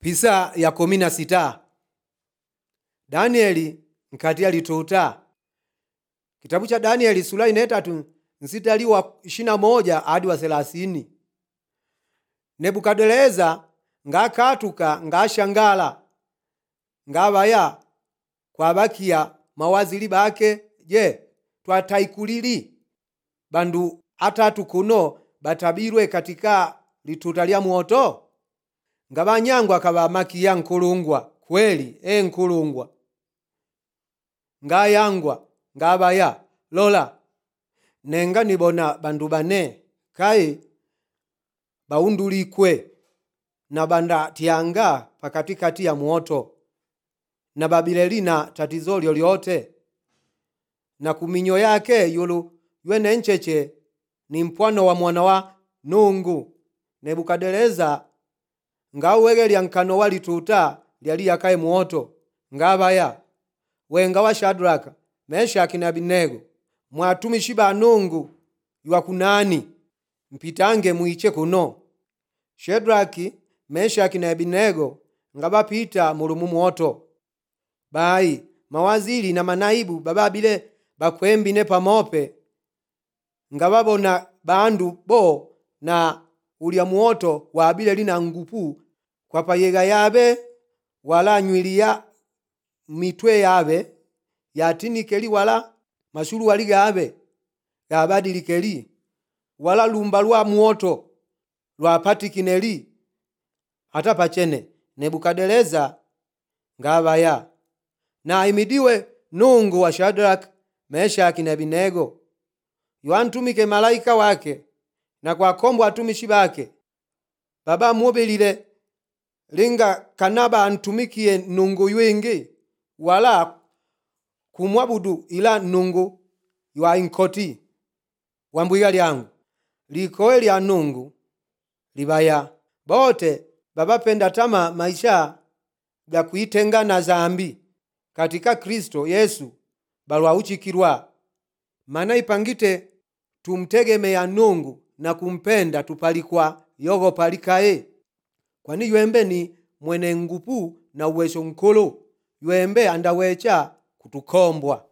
Pisa ya 16. Danieli nkati alituta. Kitabu cha Danieli sura ya 3 mstari wa 21 hadi wa 30. Nebukadneza ngakatuka ngashangala ngabaya kwabakia mawaziri bake je twataikulili bandu atatu kuno batabirwe katika lituta lya moto ngabanyangwa kabamakia nkulungwa kweli nkulungwa ngayangwa ngabaya lola nenga nibona bandu bane kai baundulikwe na banda tianga pakatikati ya moto na Babilelina tatizo lyote na kuminyo yake yulu ywene ncheche ni mpwano wa mwana wa Nungu. Nebukadneza ngauwegelya nkano walituta lyali yakaye moto ngabaya wenga wa Shadraka, Meshaki na Abednego mwatumishi ba Nungu ywa kunani mpitange muiche kuno. Shadraki, Meshaki na Abednego ngabapita mulumu moto bai mawaziri na manaibu bababile bakwembine pamope ngababona bandu bo na ulya muoto wabile lina ngupu kwa payega yabe wala nywilia mitwe yabe yatinikeli wala mashuru waligabe yabadilikeli wala lumba lwa muoto lwa patikineli hata pachene. Nebukadneza ngabaya na imidiwe Nungu wa Shadraka, Meshaki na Abednego yuantumike malaika wake na kwa kombo atumishi bake baba mubelile linga kanaba antumikie Nungu ywengi wala kumwabudu ila Nungu ywa inkoti wambuiga lyangu likoe lya Nungu libaya bote babapenda tama maisha ya kuitenga na zambi katika Kristo Yesu balwa uchikirwa mana ipangite tumtegemea Nungu na kumpenda tupalikwa yogo palikae kwani ywembe ni mwene ngupu na uwezo nkulu ywembe andawecha kutukombwa.